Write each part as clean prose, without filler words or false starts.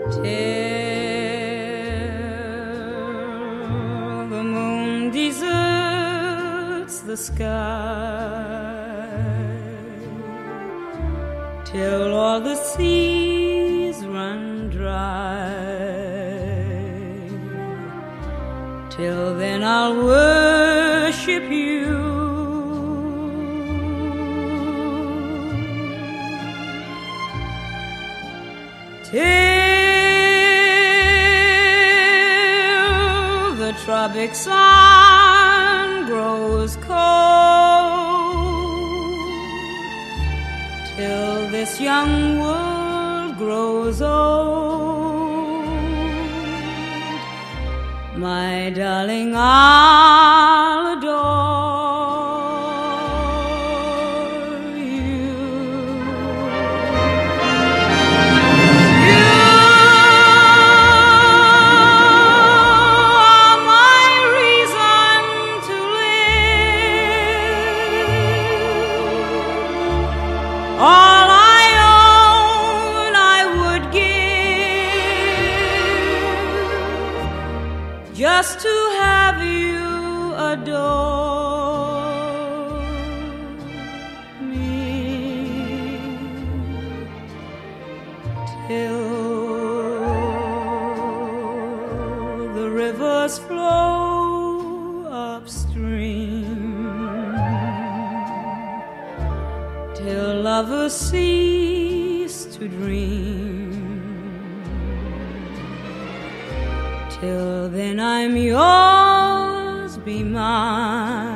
till the moon deserts the sky, till all the seas run dry. Till then I'll worship you. Till the tropic sun grows cold, till this young world grows old, my darling, I'll adore you. You are my reason to live. All I own I would give, just to have you adore me. Till the rivers flow upstream, till lovers cease to dream. Till then I'm yours, be mine.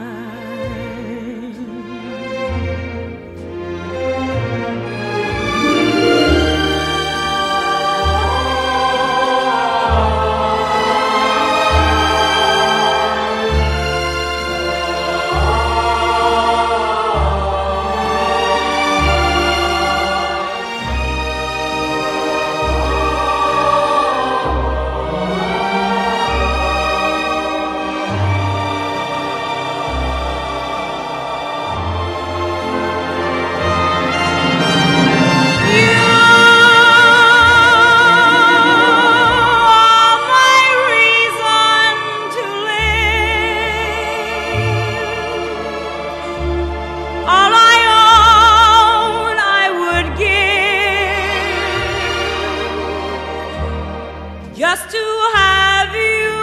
Just to have you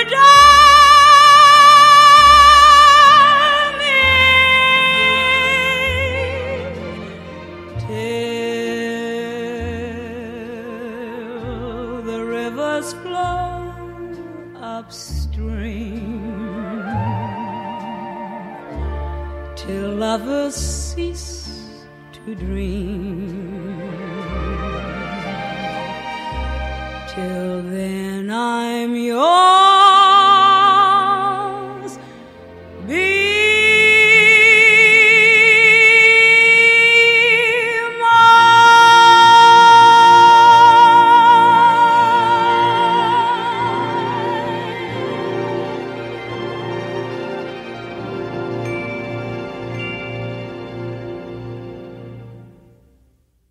adore me. Till the rivers flow upstream, till lovers cease to dream. Till then I'm yours.